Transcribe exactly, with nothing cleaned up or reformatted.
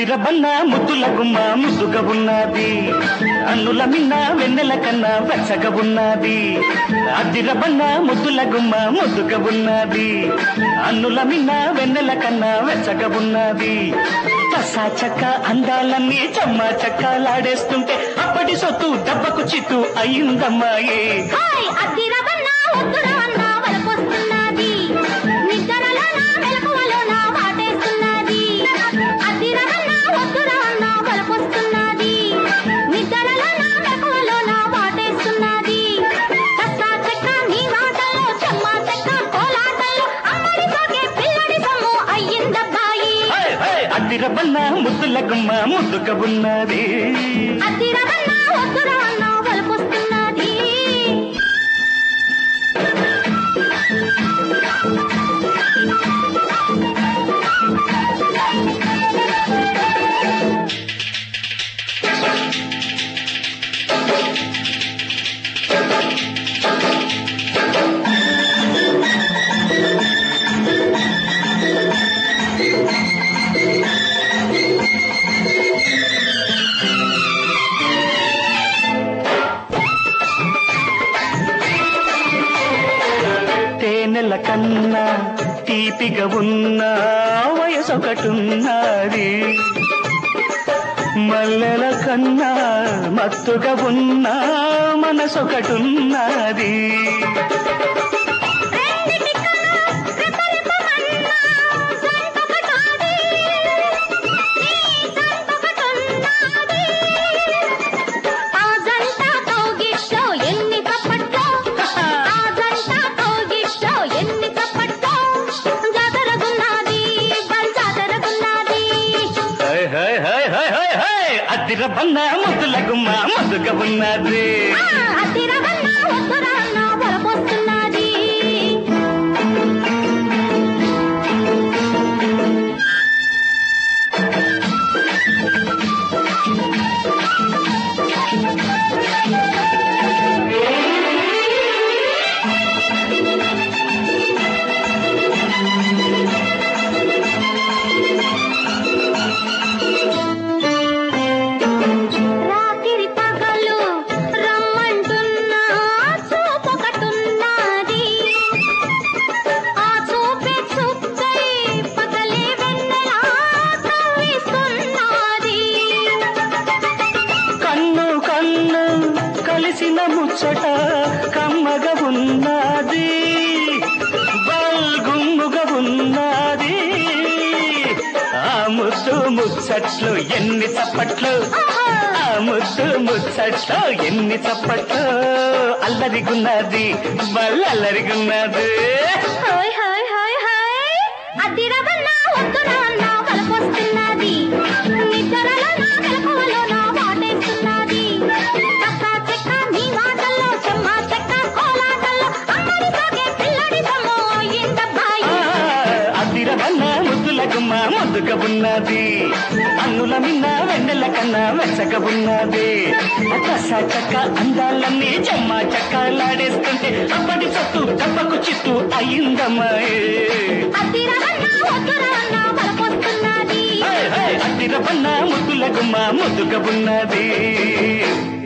అద్దిరబన్న ముద్దుల గుమ్మ ముద్దుగా ఉన్నది, అన్నుల మిన్న వెన్నెల కన్నా వెచ్చగా ఉన్నది. అద్దిరబన్న ముద్దుల గుమ్మ ముద్దుగా ఉన్నది, అన్నుల మిన్న వెన్నెల కన్నా వెచ్చగా ఉన్నది. కసా చక్క అందాలన్నీ చెమ్మ చక్కలాడేస్తుంటే అప్పటి సొత్తు దెబ్బకు చిత్తు అయ్యిందమ్మాయి. అద్దిరబన్న ముద్దుల గుమ్మ ముద్దుగా ఉన్నది. తేనెల కన్నా తీపిగా ఉన్న వయసొకటున్నది, మల్లెల కన్నా మత్తుగా ఉన్న మనసొకటున్నది. అద్దిరబన్న ముద్దుల గుమ్మ ముద్దుగా ఉన్నది. కలిసిన ముచ్చట కమ్మగా ఉన్నది, బల్గుమ్ముగా ఉన్నది. ఆ ముద్దు ముచ్చట్లు ఎన్ని చప్పట్లు, ఆ ముద్దు ముచ్చట్లు ఎన్ని చప్పట్లు. అల్లరిగున్నది బల్లల్లరిగున్నది. ముద్దుల గుమ్మ ముద్దుగా ఉన్నది, అన్నుల మిన్న వెన్నెల కన్నా వెచ్చగా ఉన్నది. కసా చక్క అందాలన్నీ చెమ్మ చక్కలాడేస్తుంటే అప్పటి సొత్తు దెబ్బకు చిత్తు అయ్యిందమ్మాయి. అద్దిరబన్న ముద్దుల గుమ్మ ముద్దుగా ఉన్నది.